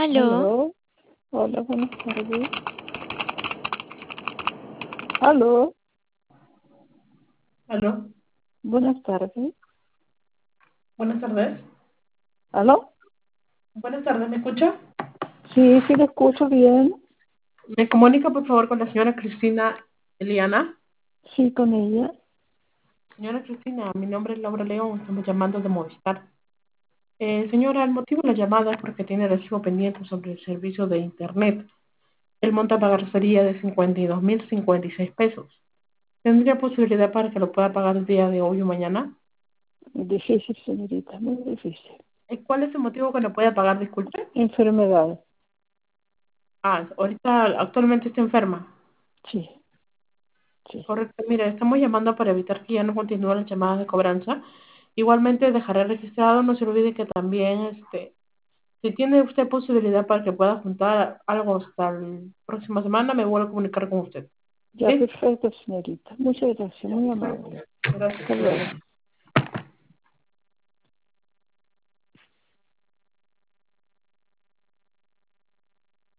Aló, Aló, hola, buenas tardes. Aló, aló, buenas tardes. buenas tardes. ¿Aló? Buenas tardes, ¿me escucha? Sí, sí, lo escucho bien. ¿Me comunica, por favor, con la señora Cristina Eliana? Sí, con ella. Señora Cristina, mi nombre es Laura León, estamos llamando de Movistar. Señora, el motivo de la llamada es porque tiene recibo pendiente sobre el servicio de Internet. El monto a pagar sería de 52.056 pesos. ¿Tendría posibilidad para que lo pueda pagar el día de hoy o mañana? Es difícil, señorita, muy difícil. ¿Cuál es el motivo que no puede pagar, disculpe? Enfermedad, Ahorita actualmente está enferma. sí, sí. Correcto, mira, estamos llamando para evitar que ya no continúen las llamadas de cobranza. Igualmente dejaré registrado, no se olvide que también, si tiene usted posibilidad para que pueda juntar algo hasta la próxima semana, me vuelvo a comunicar con usted. Ya, ¿Sí? perfecto, señorita. Muchas gracias, Ya, muy perfecto. amable. Hasta luego. Gracias.